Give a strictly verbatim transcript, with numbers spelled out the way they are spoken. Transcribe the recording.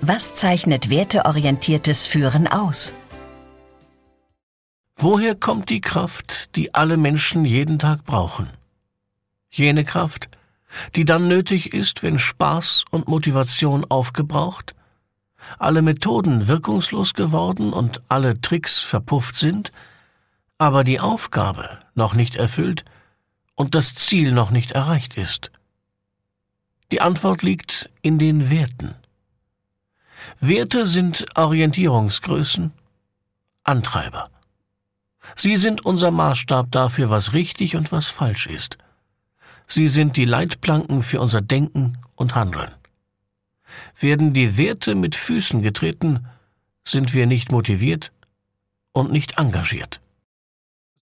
Was zeichnet werteorientiertes Führen aus? Woher kommt die Kraft, die alle Menschen jeden Tag brauchen? Jene Kraft, die dann nötig ist, wenn Spaß und Motivation aufgebraucht, alle Methoden wirkungslos geworden und alle Tricks verpufft sind, aber die Aufgabe noch nicht erfüllt und das Ziel noch nicht erreicht ist. Die Antwort liegt in den Werten. Werte sind Orientierungsgrößen, Antreiber. Sie sind unser Maßstab dafür, was richtig und was falsch ist. Sie sind die Leitplanken für unser Denken und Handeln. Werden die Werte mit Füßen getreten, sind wir nicht motiviert und nicht engagiert.